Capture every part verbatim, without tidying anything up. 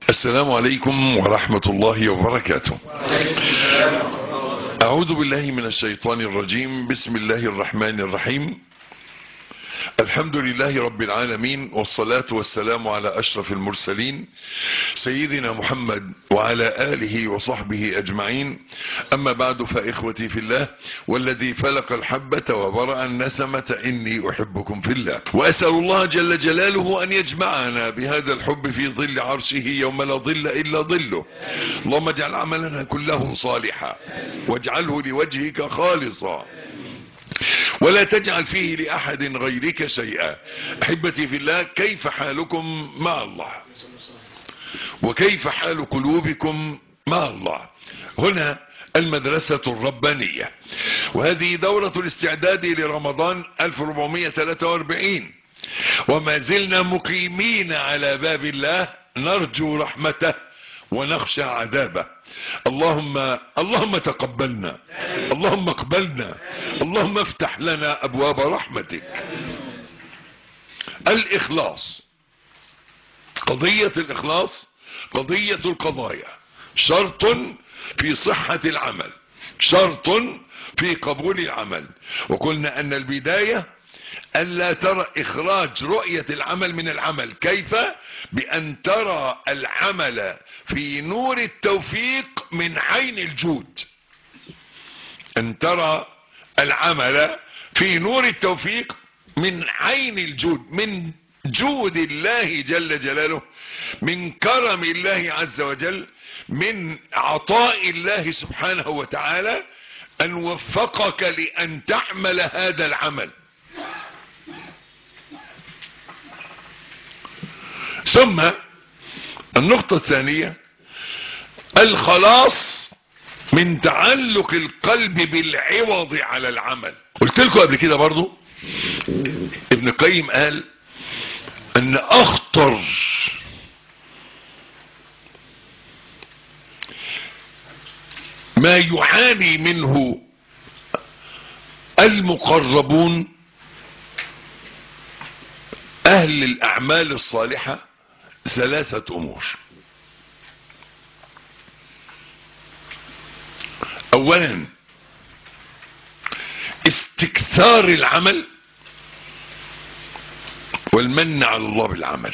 السلام عليكم ورحمة الله وبركاته. أعوذ بالله من الشيطان الرجيم. بسم الله الرحمن الرحيم. الحمد لله رب العالمين، والصلاة والسلام على أشرف المرسلين سيدنا محمد وعلى آله وصحبه أجمعين. أما بعد، فإخوتي في الله والذي فلق الحبة وبرأ النسمة إني أحبكم في الله، وأسأل الله جل جلاله أن يجمعنا بهذا الحب في ظل عرشه يوم لا ظل إلا ظله. اللهم اجعل عملنا كله صالحا واجعله لوجهك خالصا ولا تجعل فيه لأحد غيرك شيئا. أحبتي في الله، كيف حالكم مع الله؟ وكيف حال قلوبكم مع الله؟ هنا المدرسة الربانية، وهذه دورة الاستعداد لرمضان ألف وأربعمائة وثلاثة وأربعين، وما زلنا مقيمين على باب الله نرجو رحمته ونخشى عذابه. اللهم اللهم تقبلنا، اللهم اقبلنا، اللهم افتح لنا ابواب رحمتك. الاخلاص، قضية الاخلاص قضية القضايا، شرط في صحة العمل، شرط في قبول العمل. وقلنا ان البداية ألا ترى إخراج رؤية العمل من العمل. كيف؟ بأن ترى العمل في نور التوفيق من عين الجود. أن ترى العمل في نور التوفيق من عين الجود، من جود الله جل جلاله، من كرم الله عز وجل، من عطاء الله سبحانه وتعالى أن وفقك لأن تعمل هذا العمل. ثم النقطة الثانية الخلاص من تعلق القلب بالعوض على العمل. قلت لكم قبل كده برضو ابن القيم قال ان اخطر ما يعاني منه المقربون اهل الاعمال الصالحة ثلاثة امور. اولا استكثار العمل والمن على الله بالعمل.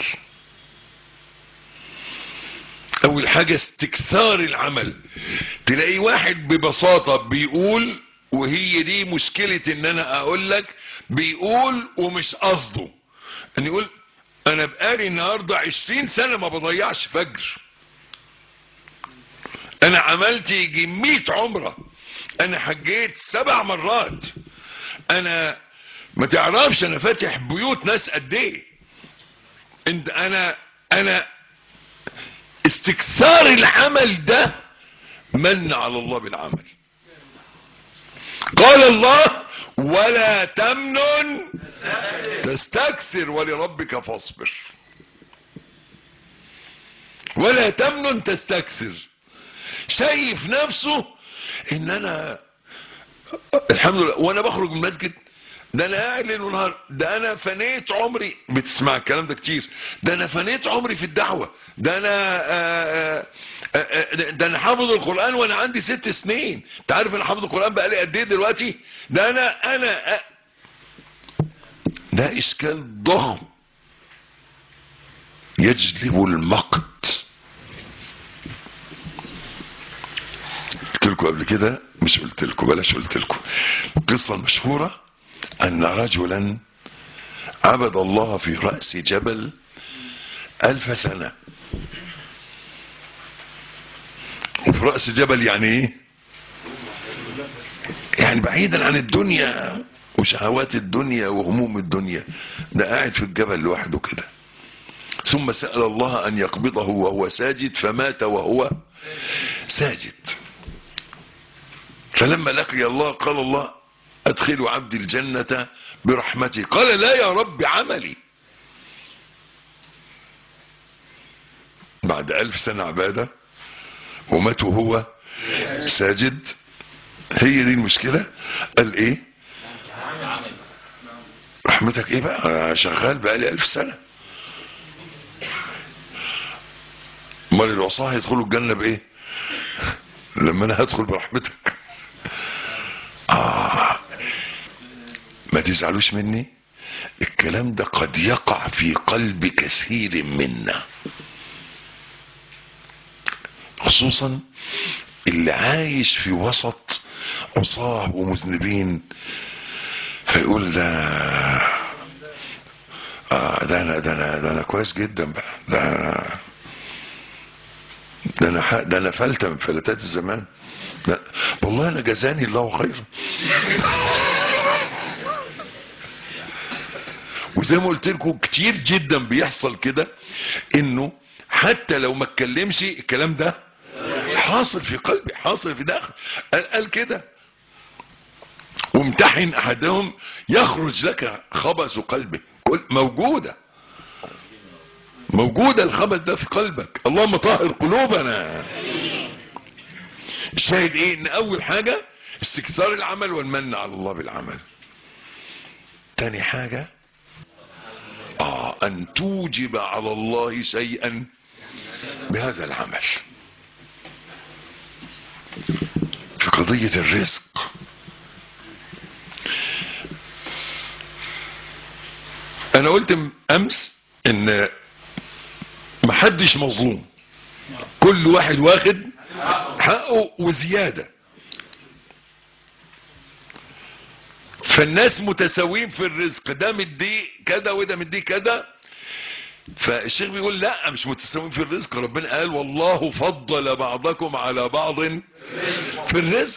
اول حاجة استكثار العمل. تلاقي واحد ببساطة بيقول، وهي دي مشكلة ان انا اقول لك بيقول ومش قصده، ان يقول انا بقالي النهاردة عشرين سنة ما بضيعش فجر، انا عملت يجي مية عمرة، انا حجيت سبع مرات، انا ما تعرفش انا فاتح بيوت ناس قد ايه. انت انا انا استكثار العمل ده من على الله بالعمل. قال الله ولا تمنن تستكثر ولربك فاصبر. ولا تمنن تستكثر. شايف نفسه ان انا الحمد لله وانا بخرج من المسجد ده انا قاعد ليل ونهار، ده انا فنيت عمري، بتسمع الكلام ده كتير، ده انا فنيت عمري في الدعوة، ده انا آآ آآ ده انا حافظ القرآن وانا عندي ست سنين. انت عارف انا حافظ القرآن بقالي قد ايه دلوقتي؟ ده انا انا أ... ده اشكال ضخم يجلب المقت. قلت لكم قبل كده، مش قلت لكم، بلاش قلت لكم، القصة المشهورة ان رجلا عبد الله في رأس جبل الف سنة. وفي رأس جبل يعني ايه؟ يعني بعيدا عن الدنيا وشهوات الدنيا وهموم الدنيا، ده قاعد في الجبل لوحده كده. ثم سأل الله ان يقبضه وهو ساجد فمات وهو ساجد. فلما لقي الله قال الله ادخلوا عبدي الجنة برحمتي. قال لا يا رب عملي. بعد الف سنة عبادة ومات وهو ساجد. هي دي المشكلة. قال ايه؟ رحمتك ايه بقى؟ انا شغال بقالي الف سنة. امال العصاه هيدخلوا الجنه بايه؟ لما انا هدخل برحمتك. اه ما تزعلوش مني، الكلام ده قد يقع في قلب كثير منا، خصوصا اللي عايش في وسط عصاه ومذنبين، فيقول ده آه ده انا ده انا ده انا كويس جدا بقى، ده ده انا ده انا فلتة من فلتات الزمان، لا والله انا جزاني الله خيرا. وزي ما قلت لكم كتير جدا بيحصل كده، انه حتى لو ما اتكلمش الكلام ده حاصل في قلبي، حاصل في داخل. قال, قال كده وامتحن احدهم يخرج لك خبث قلبه، موجودة موجودة الخبث ده في قلبك، اللهم طهر قلوبنا. الشاهد ايه؟ ان اول حاجة استكثار العمل والمن على الله بالعمل. تاني حاجة اه ان توجب على الله شيئا بهذا العمل. في قضية الرزق انا قلت امس ان محدش مظلوم، كل واحد واخد حقه وزيادة، فالناس متساويين في الرزق، ده مديه كده وده مديه كده. فالشيخ بيقول لا مش متساويين في الرزق، ربنا قال والله فضل بعضكم على بعض في الرزق.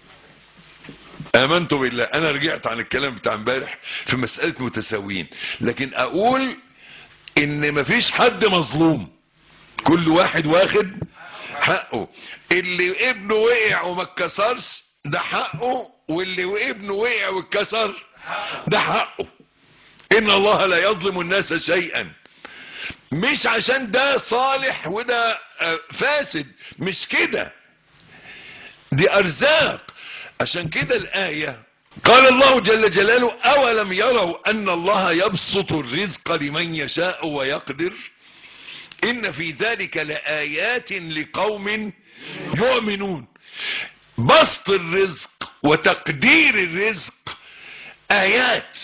امنت بالله. انا رجعت عن الكلام بتاع امبارح في مسألة متساويين، لكن اقول ان مفيش حد مظلوم، كل واحد واخد حقه. اللي ابنه وقع وما اتكسرش ده حقه، واللي ابنه وقع واتكسر ده حقه. ان الله لا يظلم الناس شيئا، مش عشان ده صالح وده فاسد، مش كده، دي ارزاق. عشان كده الآية قال الله جل جلاله اولم يروا ان الله يبسط الرزق لمن يشاء ويقدر ان في ذلك لآيات لقوم يؤمنون. بسط الرزق وتقدير الرزق آيات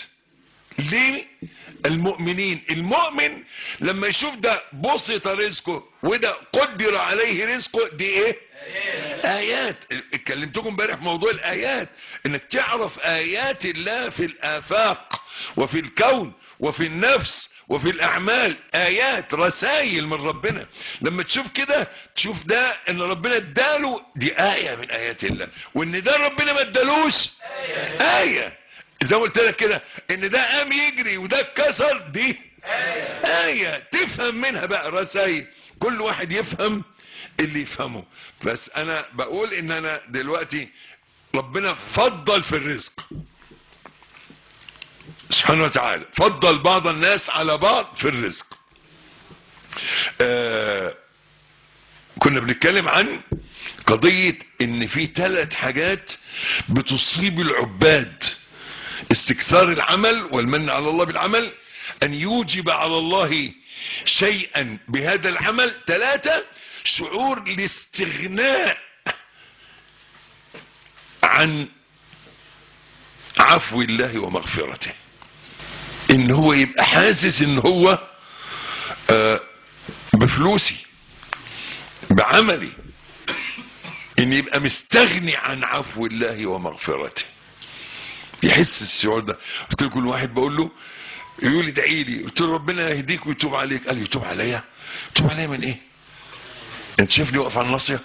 للمؤمنين. المؤمن لما يشوف ده بسط رزقه وده قدر عليه رزقه، دي ايه؟ آيات. اتكلمتكم امبارح في موضوع الآيات، انك تعرف آيات الله في الآفاق وفي الكون وفي النفس وفي الاعمال. ايات، رسائل من ربنا. لما تشوف كده تشوف ده ان ربنا اداله، دي آية من آيات الله، وان ده ربنا ما ادالوش آية, آية. زي ما قلت لك كده ان ده قام يجري وده اتكسر، دي آية. آية تفهم منها بقى رسائل، كل واحد يفهم اللي يفهمه. بس انا بقول ان انا دلوقتي ربنا فضل في الرزق سبحانه وتعالى، فضل بعض الناس على بعض في الرزق. آه كنا بنتكلم عن قضية ان في ثلاث حاجات بتصيب العباد: استكثار العمل والمن على الله بالعمل، ان يوجب على الله شيئا بهذا العمل، ثلاثة شعور الاستغناء عن عفو الله ومغفرته، ان هو يبقى حاسس ان هو آه بفلوسي بعملي، ان يبقى مستغني عن عفو الله ومغفرته، يحس الشعور ده. قلت له كل واحد بقول له يقول لي ادعي لي، قلت له ربنا يهديك ويتوب عليك. قال لي يتوب عليا؟ يتوب عليا من ايه؟ انت شايفني واقف على الناصيه؟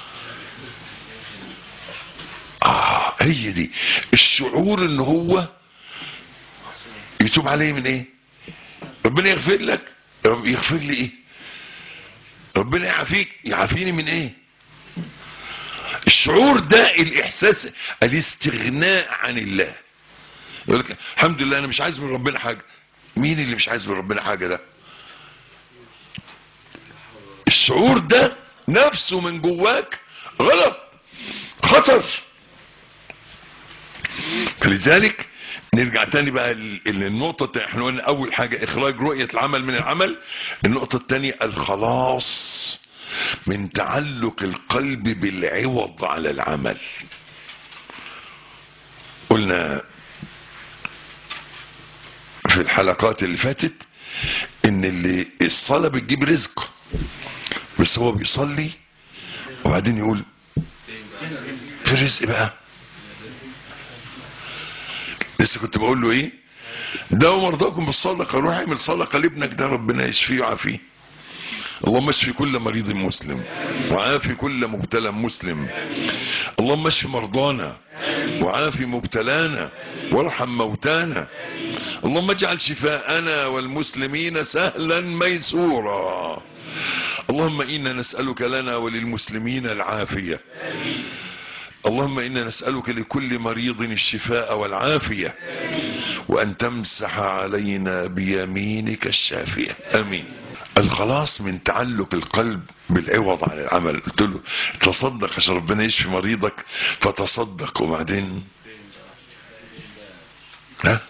اه هي دي الشعور، ان هو يتوب عليه من ايه؟ ربنا يغفر لك، رب يغفر لي ايه؟ ربنا يعافيك، يعافيني من ايه؟ الشعور ده الاحساس، الاستغناء عن الله. يقول لك الحمد لله انا مش عايز من ربنا حاجه. مين اللي مش عايز من ربنا حاجه ده؟ الشعور ده نفسه من جواك غلط، خطر. فلذلك نرجع تاني بقى للنقطة. احنا قلنا اول حاجة اخراج رؤية العمل من العمل. النقطة التانية الخلاص من تعلق القلب بالعوض على العمل. قلنا في الحلقات اللي فاتت ان اللي الصلاة بتجيب رزق، بس هو بيصلي وبعدين يقول في رزق بقى. لسه كنت بقول له ايه، ده مرضاكم بالصدقه، روح اعمل صدقه لابنك ده ربنا يشفيه ويعافيه. اللهم اشفي كل مريض مسلم وعافي كل مبتلى مسلم. اللهم اشف مرضانا وعافي مبتلانا وارحم موتانا. اللهم اجعل شفاءنا والمسلمين سهلا ميسورا. اللهم انا نسألك لنا وللمسلمين العافية. اللهم انا نسألك لكل مريض الشفاء والعافية، وان تمسح علينا بيمينك الشافية، امين. الخلاص من تعلق القلب بالعوض على العمل. قلت له تصدق عشان ربنا يشفي مريضك، فتصدق وبعدين ها،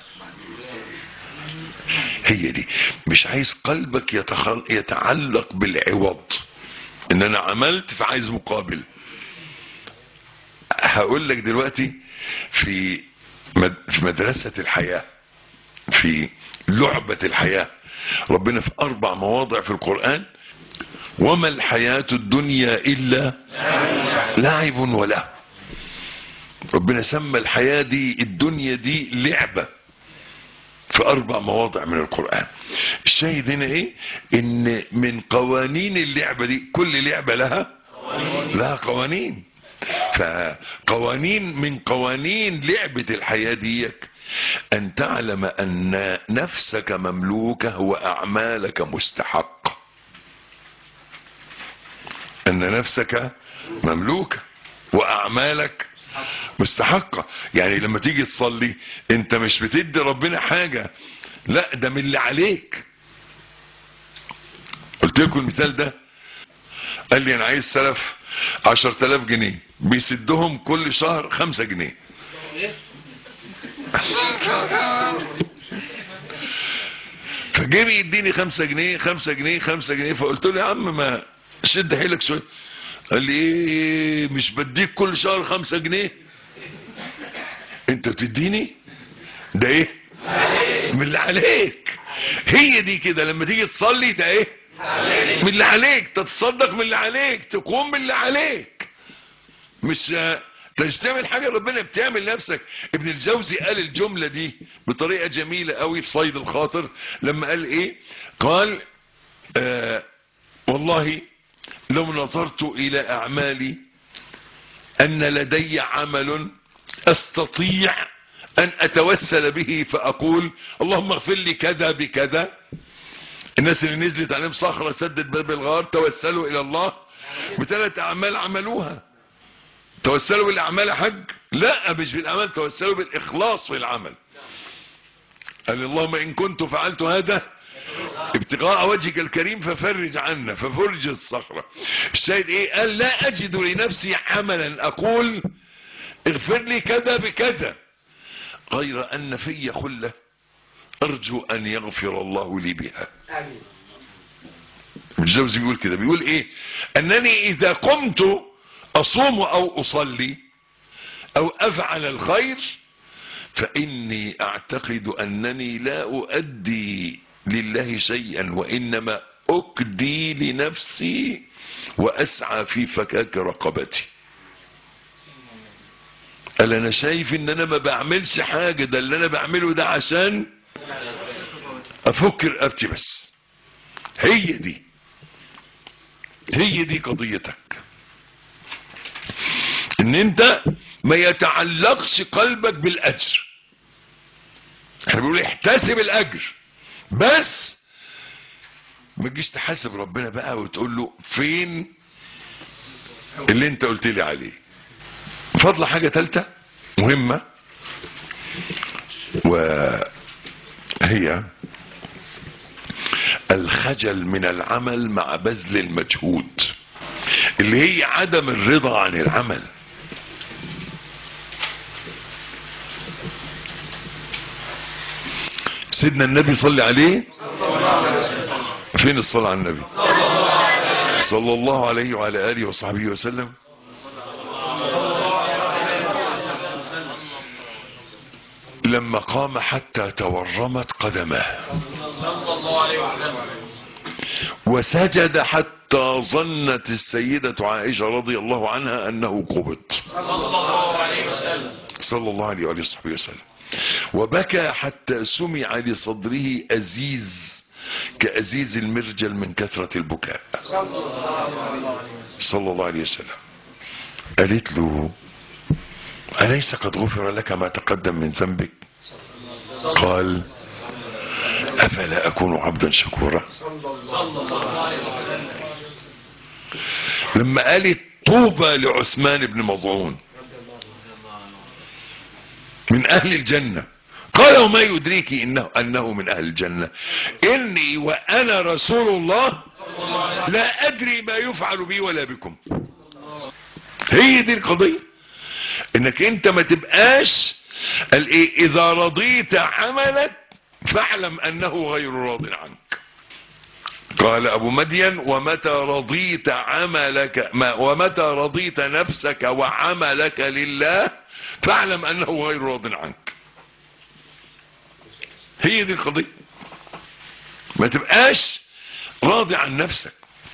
هي دي. مش عايز قلبك يتخل... يتعلق بالعوض، ان انا عملت فعايز مقابل. هقول لك دلوقتي في مد... في مدرسة الحياة، في لعبة الحياة، ربنا في اربع مواضع في القرآن: وما الحياة الدنيا الا لعب وله. ربنا سمى الحياة دي الدنيا دي لعبة في اربع مواضع من القرآن. الشاهد هنا ايه؟ ان من قوانين اللعبة دي، كل لعبة لها لها قوانين. فقوانين من قوانين لعبة الحياة ديك ان تعلم ان نفسك مملوكة واعمالك مستحقة. ان نفسك مملوكة واعمالك مستحقة. يعني لما تيجي تصلي انت مش بتدي ربنا حاجة، لا ده من اللي عليك. قلت لكم المثال ده، قال لي انا عايز سلف عشر تلاف جنيه، بيسدهم كل شهر خمسة جنيه. فجيبي يديني خمسة جنيه خمسة جنيه خمسة جنيه. فقلت له يا عم ما شد حيلك شوية. قال لي ايه، مش بديك كل شهر خمسة جنيه؟ انت بتديني ده ايه من اللي عليك. هي دي كده، لما تيجي تصلي ده ايه من اللي عليك، تتصدق من اللي عليك، تقوم من اللي عليك. مش مش تعمل حاجة ربنا، بتعمل نفسك. ابن الجوزي قال الجملة دي بطريقة جميلة قوي في صيد الخاطر، لما قال ايه، قال آه والله لو نظرت الى اعمالي ان لدي عمل استطيع ان اتوسل به فاقول اللهم اغفر لي كذا بكذا. الناس اللي نزلت عليهم صخرة سدت باب الغار توسلوا الى الله بثلاث اعمال عملوها. توسلوا بالاعمال حج؟ لا، مش بالاعمال، توسلوا بالاخلاص في العمل. قال اللهم ان كنت فعلت هذا ابتغاء وجهك الكريم ففرج عنا، ففرج الصخرة. الشاهد ايه؟ قال لا اجد لنفسي عملا اقول اغفر لي كذا بكذا، غير ان في خلة ارجو ان يغفر الله لي بها. الجوزي بيقول كده، بيقول ايه، انني اذا قمت اصوم او اصلي او افعل الخير فاني اعتقد انني لا اؤدي لله شيئا، وانما اكدي لنفسي واسعى في فكاك رقبتي. قال انا شايف ان انا ما بعملش حاجة، ده اللي انا بعمله ده عشان افك رقبتي بس. هي دي هي دي قضيتك، ان انت ما يتعلقش قلبك بالاجر. احنا بنقول احتسب الاجر، بس ما تجيش تحاسب ربنا بقى وتقول له فين اللي انت قلت لي عليه. فضل حاجة ثالثة مهمة، وهي الخجل من العمل مع بذل المجهود، اللي هي عدم الرضا عن العمل. سيدنا النبي صلى عليه، فين الصلاة على النبي؟ صلى الله عليه وعلى آله وصحبه وسلم. لما قام حتى تورمت قدماه وسجد حتى ظنت السيدة عائشة رضي الله عنها أنه قبض صلى الله عليه وسلم صلى الله عليه وآله وصحبه وسلم. وبكى حتى سمع لصدره أزيز كأزيز المرجل من كثرة البكاء صلى الله عليه وسلم. قالت له أليس قد غفر لك ما تقدم من ذنبك؟ قال أفلا أكون عبدا شكورا. لما قالت طوبى لعثمان بن مظعون من أهل الجنة، قال وما يدريك إنه, أنه من أهل الجنة؟ إني وأنا رسول الله لا أدري ما يفعل بي ولا بكم. هي دي القضية، إنك أنت ما تبقاش إذا رضيت عملك فاعلم أنه غير راض عنك. قال أبو مدين ومتى رضيت عملك ما ومتى رضيت نفسك وعملك لله فاعلم أنه غير راض عنك. هي دي القضية، ما تبقاش راضي عن نفسك.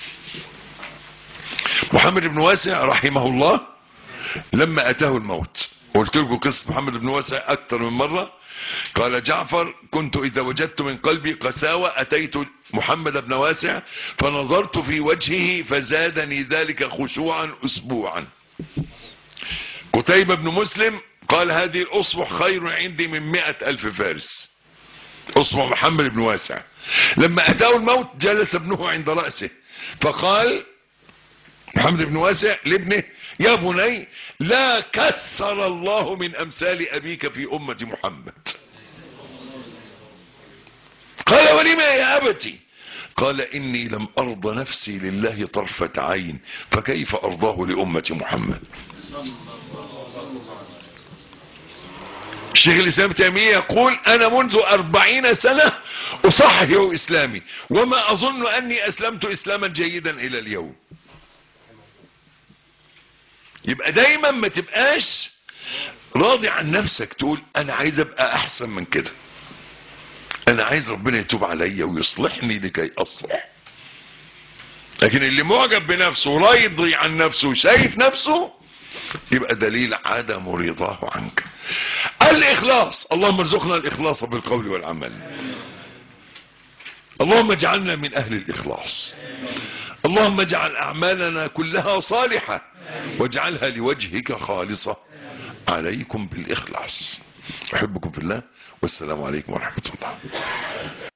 محمد بن واسع رحمه الله لما أتاه الموت، قلت لكم قصة محمد بن واسع أكثر من مرة. قال جعفر كنت إذا وجدت من قلبي قساوة أتيت محمد بن واسع فنظرت في وجهه فزادني ذلك خشوعا أسبوعا. قتيبة بن مسلم قال هذه الأصبح خير عندي من مئة ألف فارس. أصبح محمد بن واسع لما أتاه الموت جلس ابنه عند رأسه فقال محمد بن واسع لابنه يا بني لا كثر الله من أمثال أبيك في أمة محمد. قال ولما يا أبتي؟ قال إني لم أرضى نفسي لله طرفة عين فكيف أرضاه لأمة محمد. الشيخ الإسلام تيمية يقول أنا منذ أربعين سنة أصحح إسلامي وما أظن أني أسلمت إسلاما جيدا إلى اليوم. يبقى دايما ما تبقاش راضي عن نفسك، تقول أنا عايز أبقى أحسن من كده، أنا عايز ربنا يتوب عليا ويصلحني لكي أصلح. لكن اللي معجب بنفسه وراضي عن نفسه وشايف نفسه يبقى دليل عدم رضاه عنك. الإخلاص، اللهم ارزقنا الإخلاص بالقول والعمل. اللهم اجعلنا من أهل الإخلاص. اللهم اجعل أعمالنا كلها صالحة واجعلها لوجهك خالصة. عليكم بالإخلاص. أحبكم في الله والسلام عليكم ورحمة الله.